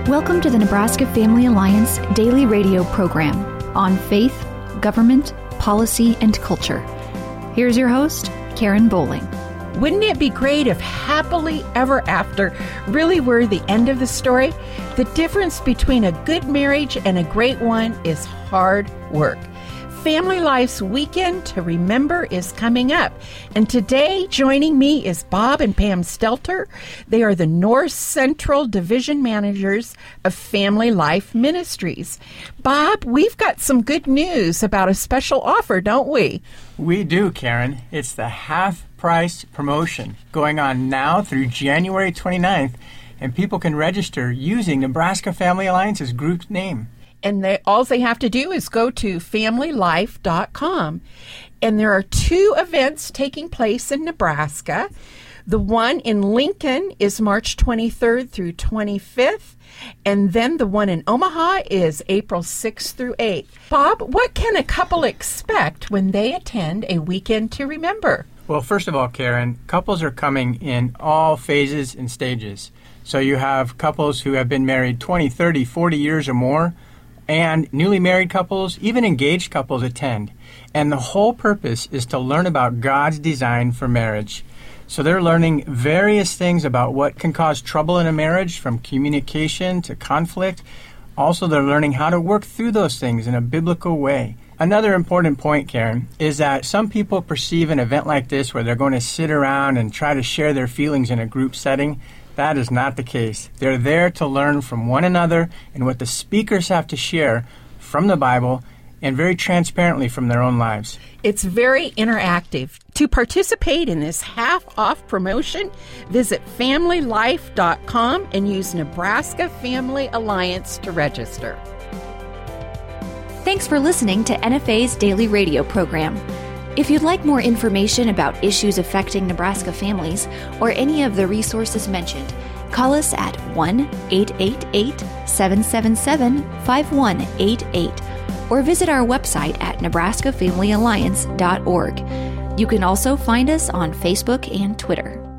Welcome to the Nebraska Family Alliance daily radio program on faith, government, policy, and culture. Here's your host, Karen Bowling. Wouldn't it be great if happily ever after really were the end of the story? The difference between a good marriage and a great one is hard work. Family Life's Weekend to Remember is coming up. And today, joining me is Bob and Pam Stelter. They are the North Central Division Managers of Family Life Ministries. Bob, we've got some good news about a special offer, don't we? We do, Karen. It's the half-price promotion going on now through January 29th, and people can register using Nebraska Family Alliance's group name. And all they have to do is go to familylife.com. And there are two events taking place in Nebraska. The one in Lincoln is March 23rd through 25th. And then the one in Omaha is April 6th through 8th. Bob, what can a couple expect when they attend a Weekend to Remember? Well, first of all, Karen, couples are coming in all phases and stages. So you have couples who have been married 20, 30, 40 years or more, and newly married couples, even engaged couples attend. And the whole purpose is to learn about God's design for marriage. So they're learning various things about what can cause trouble in a marriage, from communication to conflict. Also, they're learning how to work through those things in a biblical way. Another important point, Karen, is that some people perceive an event like this where they're going to sit around and try to share their feelings in a group setting. That is not the case. They're there to learn from one another and what the speakers have to share from the Bible and very transparently from their own lives. It's very interactive. To participate in this half-off promotion, visit familylife.com and use Nebraska Family Alliance to register. Thanks for listening to NFA's daily radio program. If you'd like more information about issues affecting Nebraska families or any of the resources mentioned, call us at 1-888-777-5188 or visit our website at nebraskafamilyalliance.org. You can also find us on Facebook and Twitter.